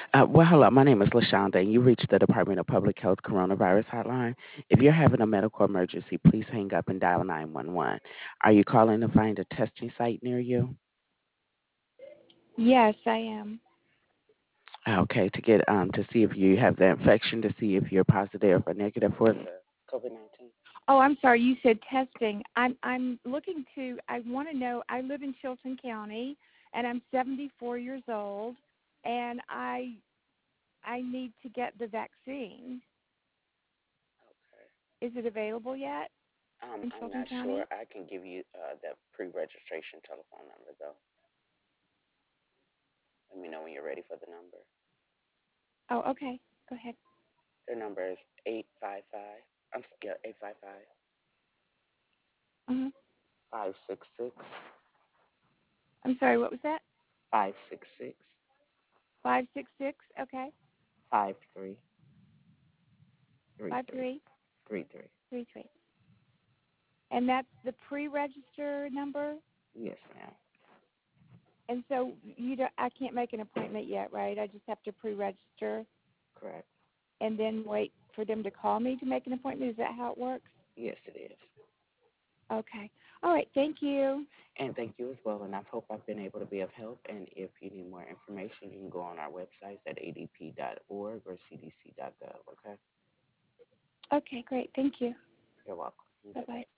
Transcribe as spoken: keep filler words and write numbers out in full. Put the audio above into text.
Uh, well, hello. My name is LaShonda, and you reached the Department of Public Health Coronavirus Hotline. If you're having a medical emergency, please hang up and dial nine one one. Are you calling to find a testing site near you? Yes, I am. Okay, to get um to see if you have the infection, to see if you're positive or negative for the COVID nineteen. Oh, I'm sorry. You said testing. I'm I'm looking to. I want to know. I live in Chilton County, and I'm seventy-four years old, and I I need to get the vaccine. Is it available yet Um, in I'm Chilton not sure. County? I can give you uh, the pre-registration telephone number though. Let me know when you're ready for the number. Oh, okay. Go ahead. Their number is eight five five. I'm s- yeah, eight five five Uh-huh. five six six I'm sorry. What was that? five six six Five six six. Okay. five three three Five three three three three. three three. And that's the pre-register number. Yes, ma'am. And so you don't, I can't make an appointment yet, right? I just have to pre-register Correct. and then wait for them to call me to make an appointment. Is that how it works? Yes, it is. Okay. All right. Thank you. And thank you as well. And I hope I've been able to be of help. And if you need more information, you can go on our websites at a d p dot org or c d c dot gov. Okay. Okay, great. Thank you. You're welcome. Bye bye. Bye-bye.